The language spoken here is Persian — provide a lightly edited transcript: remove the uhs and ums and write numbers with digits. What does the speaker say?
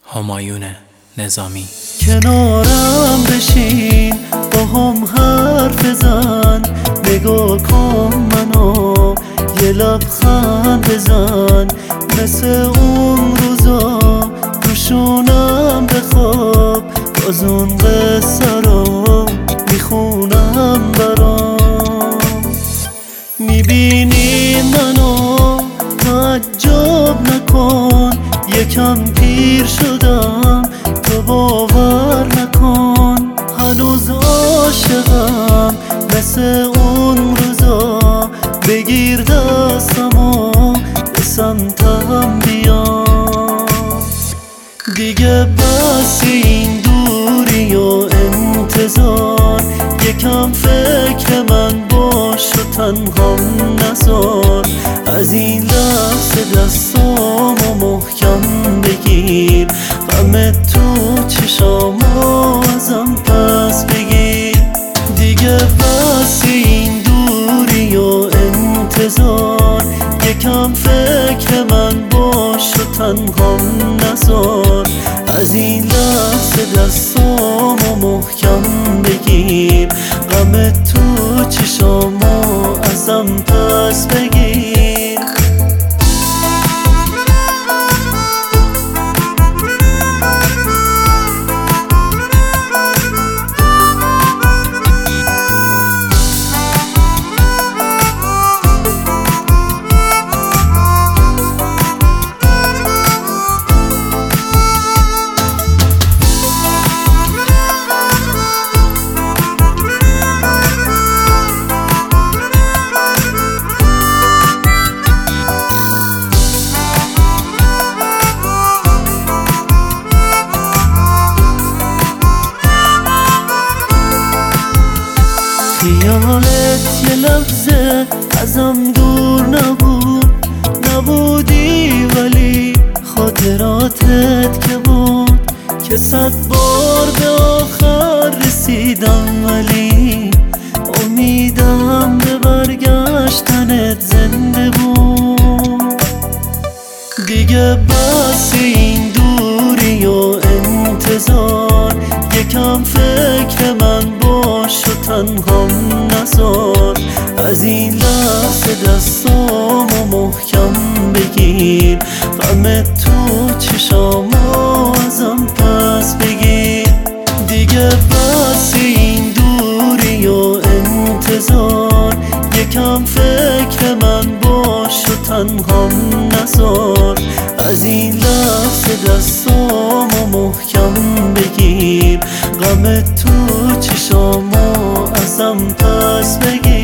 همایون نظامی. کنارم بشین با هم حرف بزن، نگاه کن منو یه لبخند بزن، مثل اون روزا روشونم بخواب، باز اون قصه رو میخونم برام. میبینی منو تعجب نکن، یکم پیر شدم تو باور نکن، هنوز عاشقم مثل اون روزا، بگیر دستمو به سمتم بیا. دیگه بس این دوری و انتظار، یکم فکر من باش و تنهام نذار، از این لحظه دستامو محکم بگیر، غم تو چشامو ازم پس بگیر. دیگه بس این دوری و انتظار، یکم فکر من باش و تنهام نذار، از این لحظه دستامو محکم بگیر، غم تو چشامو ازم پس بگیر. خیالت یه لحظه ازم دور نبودی، ولی خاطراتت که بود که 100 بار به آخر رسیدم، ولی امیدم به برگشتنت زنده بود. دیگه بس این دوری و انتظار، یکم فکر من باش و تنهام نذار، از این لحظه دستامو محکم بگیر، غم تو چشامو ازم پس بگیر. دیگه بس این دوری و انتظار، یکم فکر من باش و تنهام نذار، از این لحظه دستامو محکم بگیر، غم تو چشامو ازم پس بگیر.